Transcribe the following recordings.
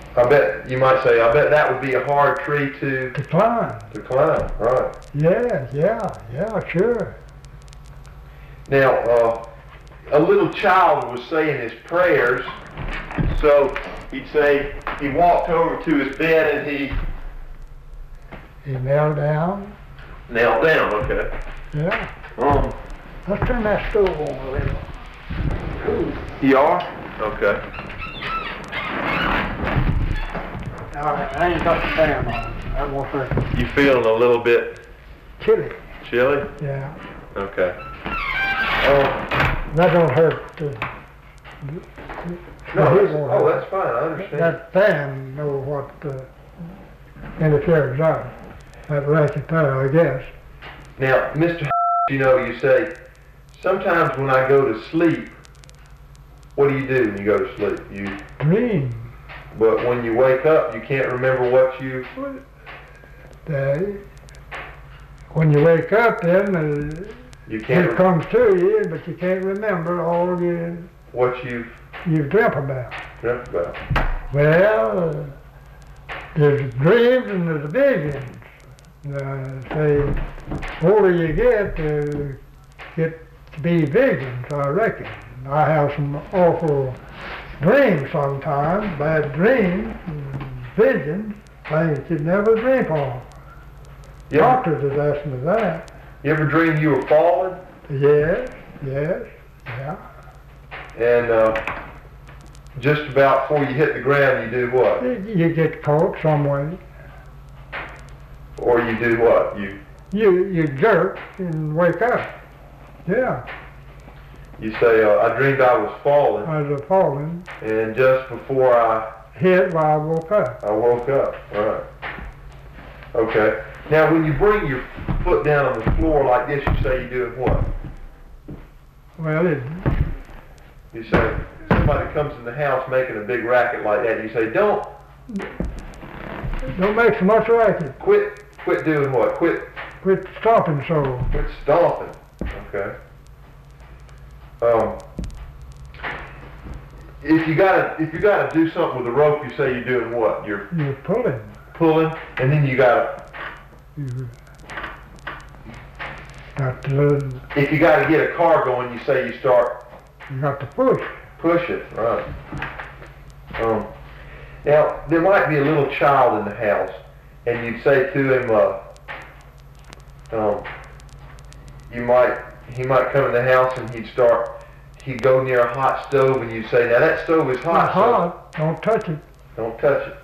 I bet you might say, I bet that would be a hard tree to climb. Right. Yeah, sure. Now, a little child was saying his prayers, so he'd say he walked over to his bed and he knelt down. Knelt down, okay. Yeah. Let's turn that stove on a little. You are? Okay. All right, I ain't got the fan on. That won't hurt. You feeling a little bit chilly? Chilly? Yeah. Okay. That don't hurt. No, that's fine. I understand. That fan knows what interferes out. That ratchet there, I guess. Now, Mr. You say, sometimes when I go to sleep, what do you do when you go to sleep? You dream. But when you wake up, you can't remember what you... When you wake up, then you can't it comes to you, but you can't remember all what you've dreamt about. Dreamt about. Well, there's dreams and there's visions. The older you get to be visions, I reckon. I have some awful dreams sometimes, bad dreams, visions, things you'd never dream of. Doctors has asked me that. You ever dream you were falling? Yes, yeah. And just about before you hit the ground, you do what? You get caught some way. Or you do what? You jerk and wake up. Yeah. You say, I dreamed I was falling. I was falling. And just before I hit, I woke up. I woke up, right. Okay. Now, when you bring your foot down on the floor like this, you say you're doing what? Well, you say, somebody comes in the house making a big racket like that, you say, don't make so much racket. Quit doing what? Quit stomping so. Quit stomping. Okay. If you gotta do something with a rope, you say you're doing what? You're pulling. Pulling, and then you gotta. If you gotta get a car going, you say you start. You got to push. Push it, right. Now there might be a little child in the house, and you'd say to him, he might come in the house and he'd go near a hot stove, and you'd say, now that stove is hot. It's hot. Don't touch it. Don't touch it.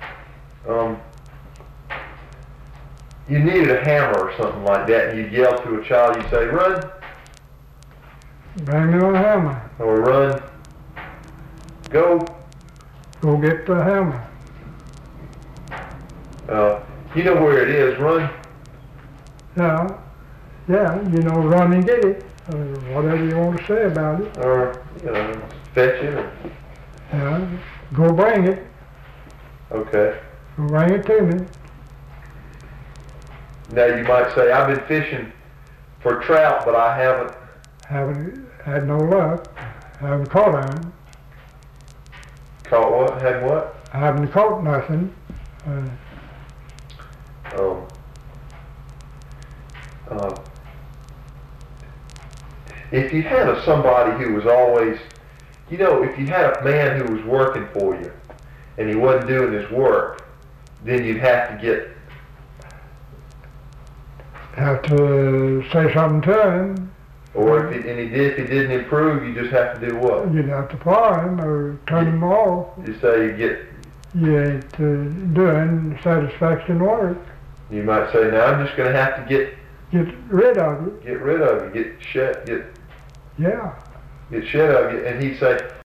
You needed a hammer or something like that, and you'd yell to a child, you'd say, run. Bring me a hammer. Or run. Go get the hammer. You know where it is, run. Yeah, run and get it. Or whatever you want to say about it. Or, fetch it. Yeah, go bring it. Okay. Go bring it to me. Now you might say, I've been fishing for trout, but I haven't had no luck. I haven't caught any. Caught what? Had what? I haven't caught nothing. If you had somebody who was always, if you had a man who was working for you and he wasn't doing his work, then you'd have to say something to him. Or if he didn't improve, you just have to do what? You'd have to fire him or turn him off. You say you ain't doing satisfaction work. You might say, now I'm just going to have to get rid of it. Get rid of it. Get shed of you. And he'd say,